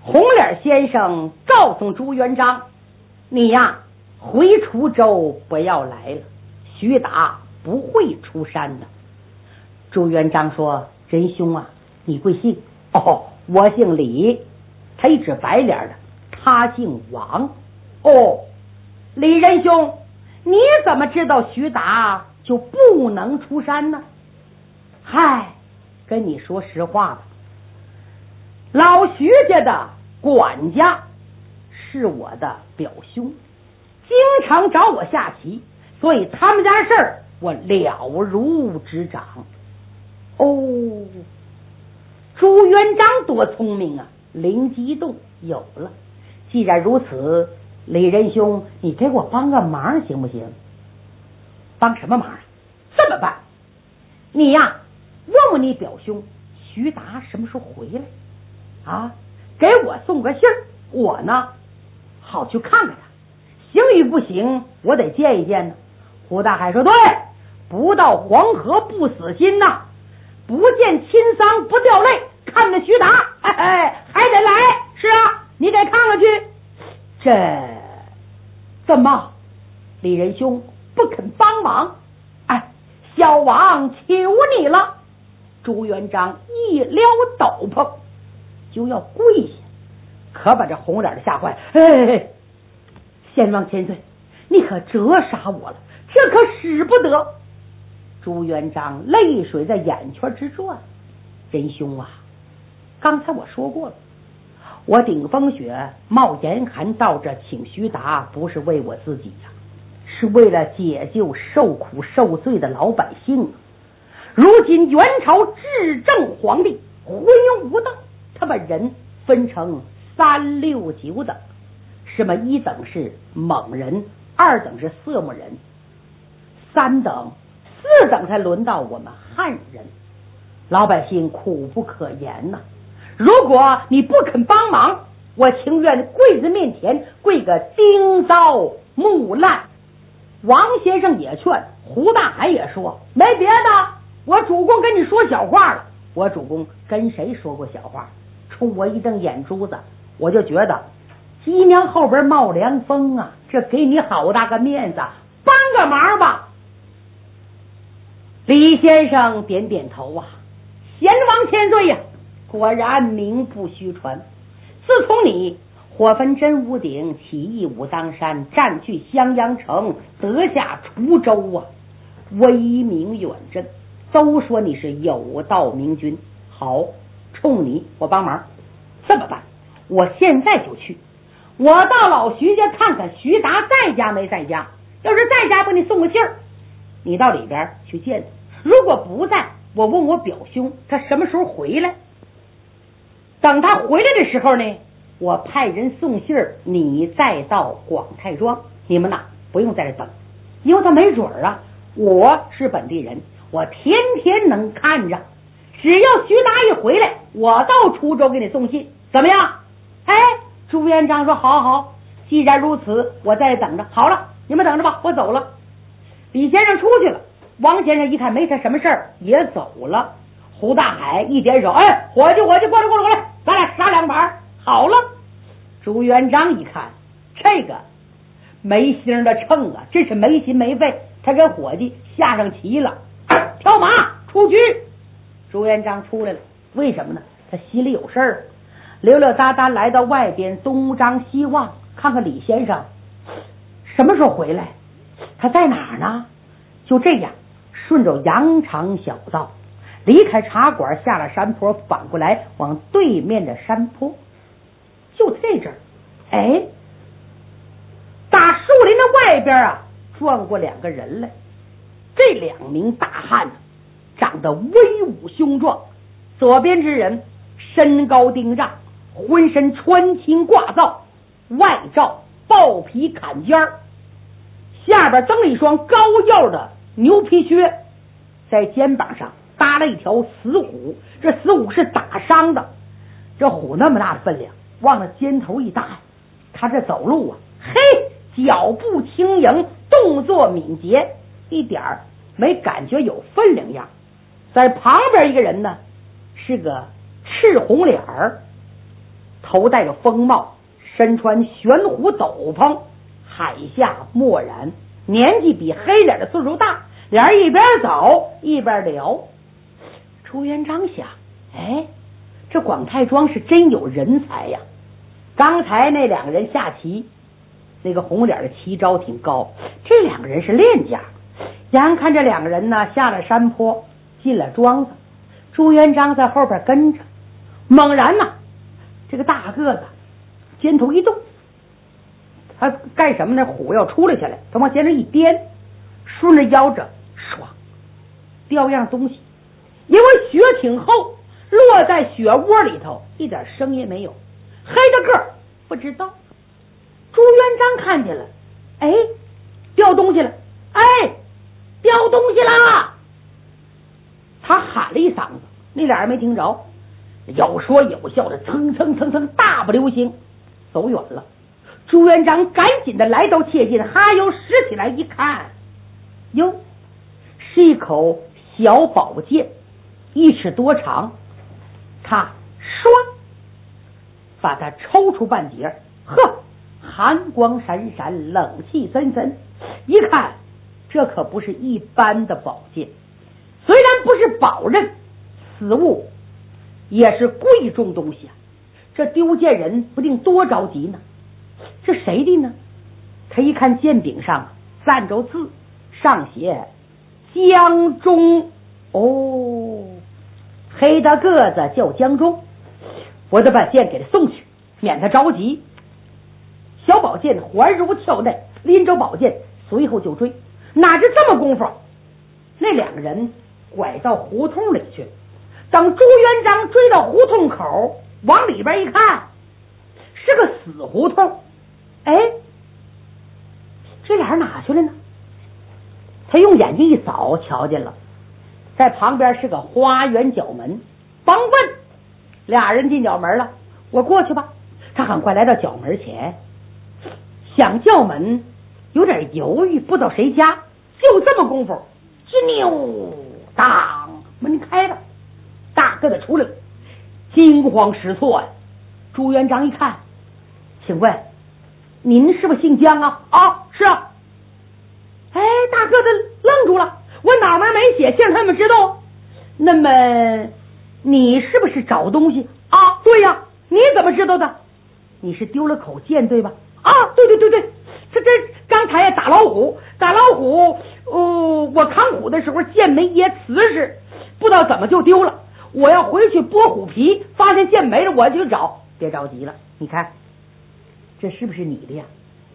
红脸先生告诉朱元璋，你呀回滁州不要来了，徐达不会出山的。朱元璋说，仁兄啊，你贵姓？哦，我姓李。他一指白脸的，他姓王。哦，李仁兄，你怎么知道徐达就不能出山呢？嗨，跟你说实话吧，老徐家的管家是我的表兄，经常找我下棋，所以他们家事儿我了如指掌。哦，朱元璋多聪明啊，灵机一动，有了。既然如此，李仁兄，你给我帮个忙行不行？帮什么忙啊？这么办，你呀问问你表兄徐达什么时候回来啊？给我送个信儿，我呢好去看看他，行与不行我得见一见呢。胡大海说，对，不到黄河不死心呐，不见亲丧不掉泪，看着徐达还得来。是啊，你得看看去。怎么李仁兄不肯帮忙？哎，小王求你了。朱元璋一撩斗篷就要跪下，可把这红脸的吓坏。先王千岁，你可折杀我了，这可使不得。朱元璋泪水在眼圈之转。仁兄啊，刚才我说过了，我顶风雪冒严寒到这请徐达，不是为我自己呀，是为了解救受苦受罪的老百姓。如今元朝至正皇帝昏庸无道，他把人分成3、6、9等，什么1等是猛人，2等是色目人，3等、4等才轮到我们汉人。老百姓苦不可言呐。如果你不肯帮忙，我情愿跪在面前跪个钉刀木烂。王先生也劝，胡大海也说，没别的，我主公跟你说小话了。我主公跟谁说过小话？冲我一瞪眼珠子，我就觉得鸡娘后边冒凉风啊，这给你好大个面子，帮个忙吧。李先生点点头啊，贤王千岁呀，果然名不虚传。自从你火焚真武鼎，起义武当山，占据襄阳城，得下滁州啊，威名远震，都说你是有道明君。好，冲你我帮忙。这么办，我现在就去，我到老徐家看看徐达在家没在家，要是在家，给你送个信儿，你到里边去见他。如果不在，我问我表兄他什么时候回来。等他回来的时候呢，我派人送信儿，你再到广泰庄。你们呐不用在这等，因为他没准儿啊，我是本地人，我天天能看着。只要徐达一回来，我到滁州给你送信，怎么样？朱元璋说，好好，既然如此，我在这等着。好了，你们等着吧，我走了。李先生出去了，王先生一看没他什么事儿，也走了。胡大海一点手，伙计，过来，咱俩杀2盘。好了。朱元璋一看，这个没星的秤啊，真是没心没肺，他跟伙计下上棋了。跳马出局。朱元璋出来了，为什么呢？他心里有事儿，溜溜达达来到外边，东张西望，看看李先生什么时候回来，他在哪儿呢？就这样顺着羊肠小道离开茶馆，下了山坡，反过来往对面的山坡。就这阵儿，打树林的外边啊，转过2个人来。这2名大汉长得威武雄壮，左边之人身高丁丈，浑身穿青挂皂，外罩豹皮坎肩儿，下边蹬了一双高腰的牛皮靴，在肩膀上搭了一条死虎。这死虎是打伤的，这虎那么大的分量，往了肩头一搭，他这走路啊，脚步轻盈，动作敏捷，一点儿没感觉有分量样。在旁边一个人呢，是个赤红脸儿， 头戴着风帽，身穿玄虎斗篷，海下墨染，年纪比黑脸的岁数大，俩人一边走一边聊。朱元璋想，这广太庄是真有人才呀！刚才那两个人下棋，那个红脸的棋招挺高，这两个人是练家。眼看这两个人呢下了山坡，进了庄子，朱元璋在后边跟着。猛然呢，这个大个子肩头一动，他干什么呢？虎要出来下来，他往肩上一颠，顺着腰着唰掉样东西，因为雪挺厚，落在雪窝里头，一点声音没有。黑的个儿不知道。朱元璋看见了，掉东西了，掉东西啦！他喊了一嗓子，那俩人没听着，有说有笑的蹭蹭蹭蹭大步流星走远了。朱元璋赶紧的来到切近，哈腰拾起来一看，哟，是一口小宝剑，1尺多长，他唰把它抽出半截，寒光闪闪，冷气森森，一看这可不是一般的宝剑，虽然不是宝刃，此物也是贵重东西啊！这丢剑人不定多着急呢。这谁的呢？他一看剑柄上站着字，上写江中。黑大个子叫江中，我得把剑给他送去，免他着急。小宝剑环如跳内，拎着宝剑随后就追。哪知这么功夫，那两个人拐到胡同里去。等朱元璋追到胡同口，往里边一看，是个死胡同。这俩人哪去了呢？他用眼睛一扫，瞧见了，在旁边是个花园角门。甭问，俩人进角门了，我过去吧。他很快来到角门前，想叫门，有点犹豫，不知道谁家。就这么功夫，吱扭当，门开了，大个子出来了，惊慌失措呀！朱元璋一看，请问您是不是姓江啊？是啊。大个子愣住了，我脑门没写，竟然他们知道。那么你是不是找东西啊？对呀。你怎么知道的？你是丢了口剑对吧？对，这刚才打老虎，我扛虎的时候剑没掖瓷实，不知道怎么就丢了。我要回去剥虎皮，发现剑没了，我就找。别着急了，你看这是不是你的呀？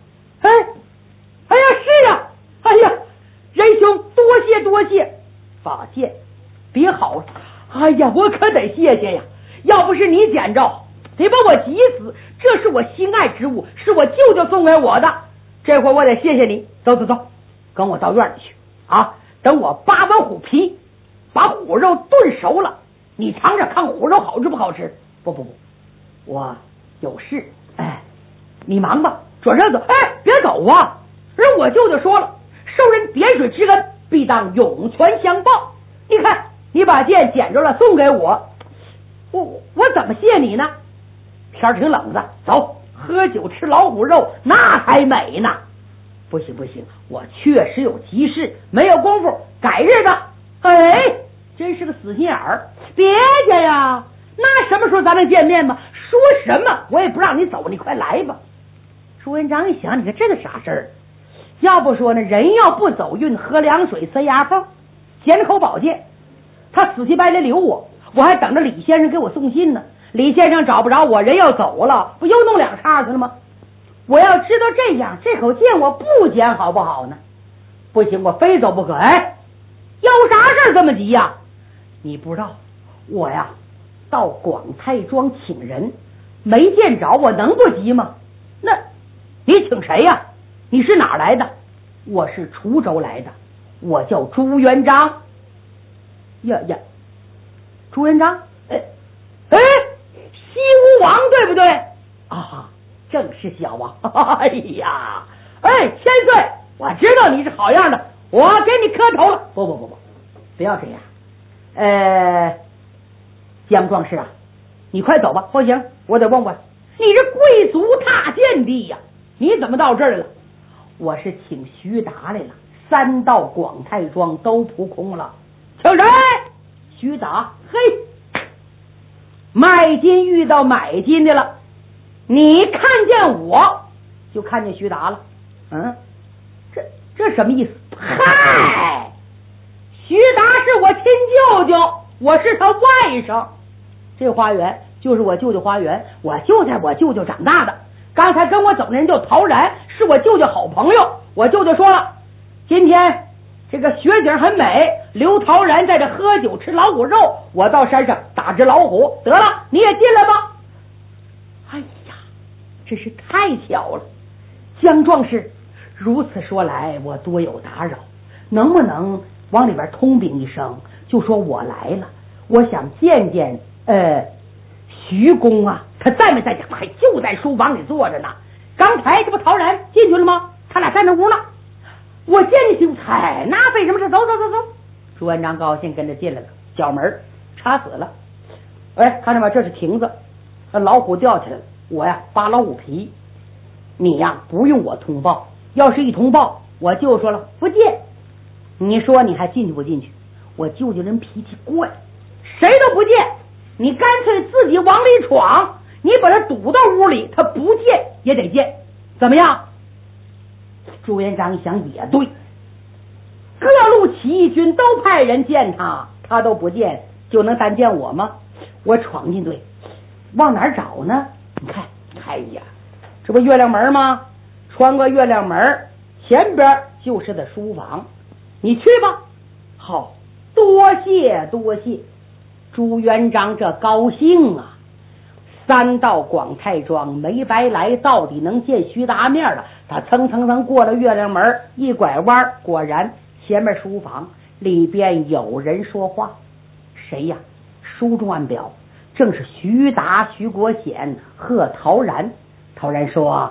是啊。仁兄多谢，法剑别好了。我可得谢谢呀，要不是你捡着，得把我急死。这是我心爱之物，是我舅舅送给我的，这回我得谢谢你。走，跟我到院里去啊！等我扒完虎皮，把虎肉炖熟了，你尝尝看虎肉好吃不好吃。不，我有事。你忙吧，转身走。别走啊！人我舅舅说了，受人点水之恩，必当涌泉相报。你看你把剑捡着了，送给我，我怎么谢你呢？天挺冷的，走，喝酒吃老虎肉那才美呢。不行，我确实有急事，没有功夫，改日子。真是个死心眼儿。别介呀，那什么时候咱能见面吗？说什么我也不让你走，你快来吧。朱元璋一想，你看这个啥事儿？要不说呢，人要不走运，喝凉水塞牙缝，捡口宝剑，他死乞白赖留我还等着李先生给我送信呢。李先生找不着我，人要走了，不又弄两叉去了吗？我要知道这样，这口剑我不捡好不好呢？不行，我非走不可。有啥事儿这么急呀？你不知道我呀到广太庄请人，没见着，我能不急吗？那你请谁呀？你是哪来的？我是滁州来的，我叫朱元璋。朱元璋，西吴王对不对？正是小王。千岁，我知道你是好样的，我给你磕头了。不要这样。江壮士啊，你快走吧。不行，我得问问你是贵族大贱地呀，你怎么到这儿了？我是请徐达来了，3道广泰庄都扑空了。请谁？徐达。嘿，卖金遇到买金的了，你看见我就看见徐达了。这什么意思？嗨，徐达是我亲舅舅，我是他外甥。这花园就是我舅舅花园，我就在我舅舅长大的。刚才跟我走的人叫陶然，是我舅舅好朋友。我舅舅说了，今天这个雪景很美，刘陶然在这喝酒吃老虎肉，我到山上打只老虎，得了，你也进来吧。哎呀，真是太巧了。江壮士，如此说来，我多有打扰，能不能往里边通禀一声，就说我来了，我想见见徐公啊，他在没在家？还就在书房里坐着呢。刚才这不陶然进去了吗？他俩在那屋呢。我见你兄台，那费什么事？走走走走。朱元璋高兴跟着进来了，角门插死了。哎，看着吧，这是亭子，那老虎掉下来了。我呀扒老虎皮，你呀不用我通报，要是一通报，我就说了不进。你说你还进去不进去？我舅舅人脾气怪，谁都不进。你干脆自己往里闯，你把他堵到屋里，他不见也得见，怎么样？朱元璋一想也对，各路起义军都派人见他，他都不见，就能单见我吗？我闯进队，往哪儿找呢？你看，哎呀，这不月亮门吗？穿过月亮门，前边就是的书房，你去吧。好，多谢多谢。朱元璋这高兴啊，3道广泰庄没白来，到底能见徐达面了。他蹭蹭蹭过了月亮门，一拐弯，果然前面书房里边有人说话。谁呀？书中暗表正是徐达、徐国显和陶然。陶然说：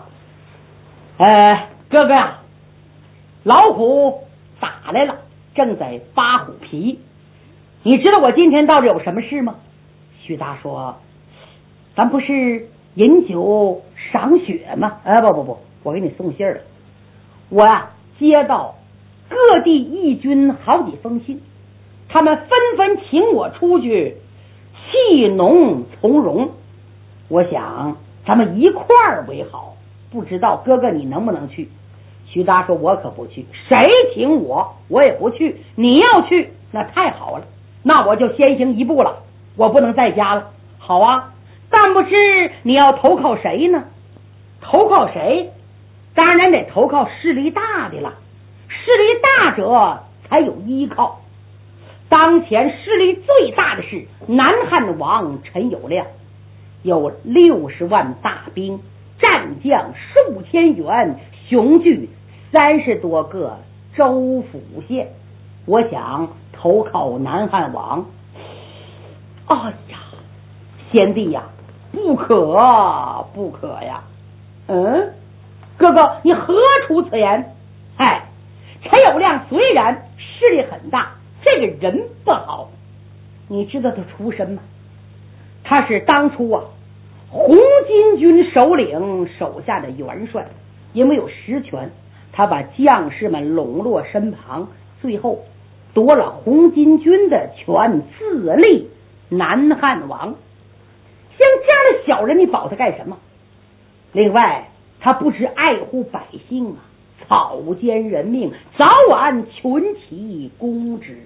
哥哥呀，老虎打来了，正在扒虎皮。你知道我今天到这有什么事吗？徐达说：咱不是饮酒赏雪吗？不，我给你送信了。我呀接到各地义军好几封信，他们纷纷请我出去戏农从容，我想咱们一块儿为好，不知道哥哥你能不能去？徐达说：我可不去，谁请我也不去，你要去那太好了，那我就先行一步了，我不能在家了。好啊，但不知你要投靠谁呢？投靠谁？当然得投靠势力大的了，势力大者才有依靠。当前势力最大的是南汉王陈友谅，有60万大兵，战将数千员，雄踞30多个州府县。我想投靠南汉王。哎呀，贤弟呀，不可呀。哥哥你何出此言？陈友谅虽然势力很大，这个人不好。你知道他出身吗？他是当初红巾军首领手下的元帅，因为有实权，他把将士们笼络身旁，最后夺了红巾军的权，自立南汉王。像这样的小人，你保他干什么？另外他不知爱护百姓啊，草菅人命，早晚群起攻之。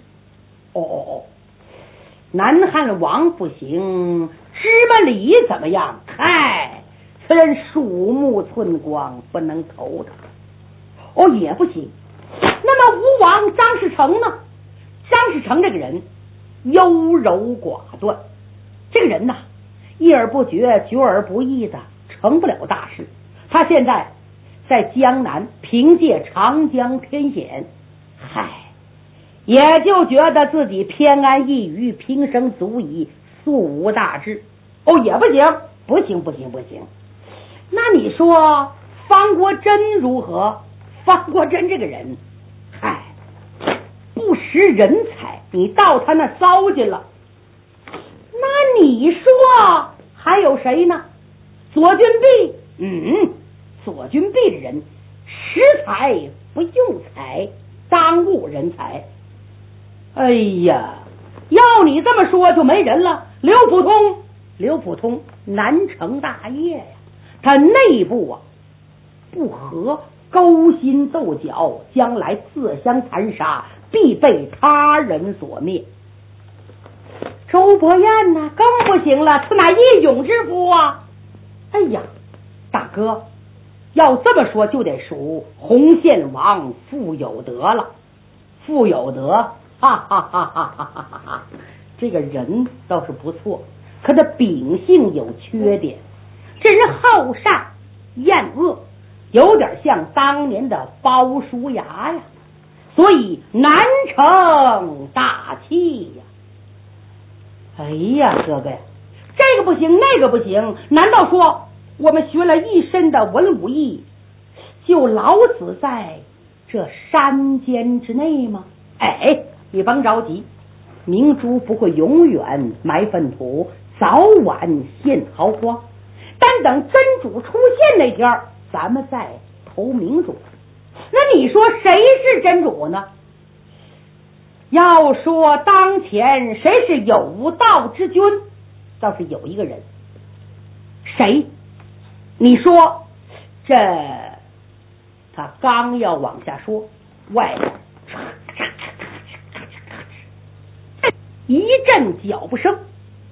南汉王不行，芝麻李怎么样？此人鼠目寸光，不能投他。也不行。那么吴王张士诚呢？张士诚这个人优柔寡断，这个人呐，议而不决，决而不议的，成不了大事。他现在在江南凭借长江天险，也就觉得自己偏安一隅，平生足矣，素无大志。也不行，不行。那你说方国珍如何？方国珍这个人不识人才，你到他那糟践了。那你说还有谁呢？ 左军弼，左军弼的人识才不用才，当务人才。哎呀，要你这么说就没人了。刘普通难成大业呀，他内部不和，勾心斗角，将来自相残杀，必被他人所灭。周伯彦呢更不行了，他乃义勇之夫啊！哎呀，大哥，要这么说就得数洪宪王傅有德了。傅有德，哈哈哈哈哈哈哈！这个人倒是不错，可他秉性有缺点，这人好善厌恶，有点像当年的包叔牙呀，所以难成大器呀。哎呀，哥哥呀，这个不行，那个不行，难道说我们学了一身的文武艺，就老死在这山间之内吗？哎，你甭着急，明珠不会永远埋粪土，早晚现豪光。但等真主出现那天，咱们再投明主。那你说谁是真主呢？要说当前谁是有道之君，倒是有一个人。谁？你说这他刚要往下说，外边一阵脚步声，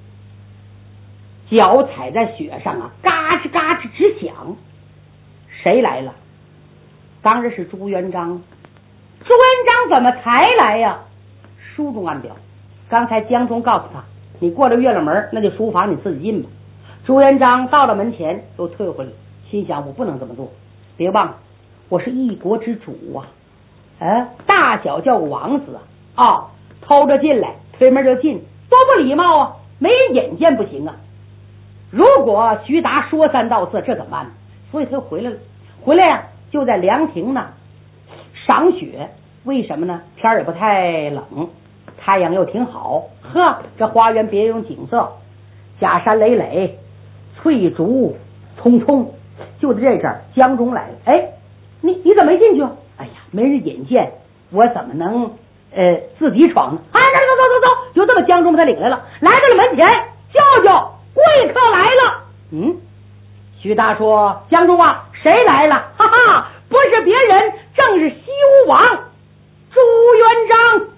脚踩在雪上啊，嘎吱嘎吱直响。谁来了？当然是朱元璋。朱元璋怎么才来呀？书中暗表，刚才江中告诉他，你过了月亮门，那就书房你自己进吧。朱元璋到了门前又退回来，心想我不能这么做，别忘了我是一国之主啊，大小叫王子啊，偷着进来，推门就进，多不礼貌啊，没人眼见不行啊。如果徐达说三道四，这怎么办呢？所以他回来了，回来呀，就在凉亭呢赏雪。为什么呢？天也不太冷，太阳又挺好，呵，这花园别有景色，假山累累，翠竹葱葱。就在这阵儿，江中来了。哎，你怎么没进去？哎呀，没人引荐，我怎么能自己闯呢？哎，走，就这么江中把他领来了，来到了门前，叫贵客来了。徐达说：江中啊，谁来了？哈哈，不是别人，正是西吴王朱元璋。